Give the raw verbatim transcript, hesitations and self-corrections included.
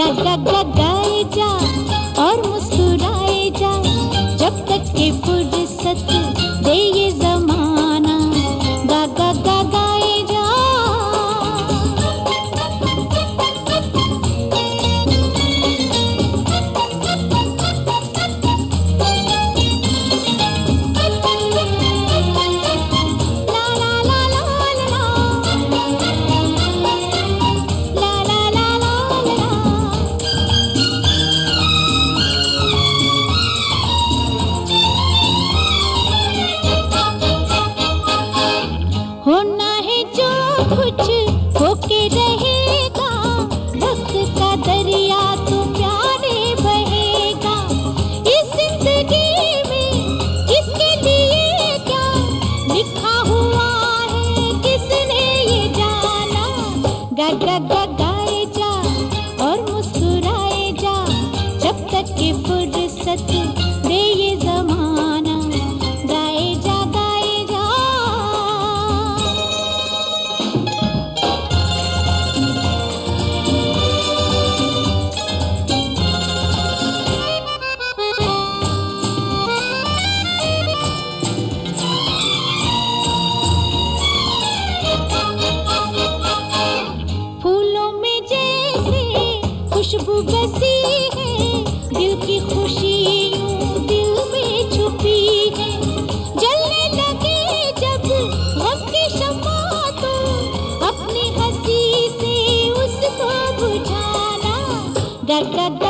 गा गा गाए जा और मुस्कुराए जा, जब तक कि फुर्सत दे ये ज़माना। गा गा गा गाए जा। होना है जो कुछ होके रहेगा, वक्त का दरिया तो प्यारे बहेगा। इस जिंदगी में किसके लिए क्या लिखा हुआ है, किसने ये जाना। गा गा गा गाए जा और मुस्कुराए जा, जब तक कि फुर्सत दे ये ज़माना। गाए जा गाए जा। फूलों में जैसे खुशबू बसी है, दिल की खुशी यूं दिल में छुपी है। जलने लगे जब गम की शम्मा तो अपनी हंसी से उसको बुझाना। गा गा गा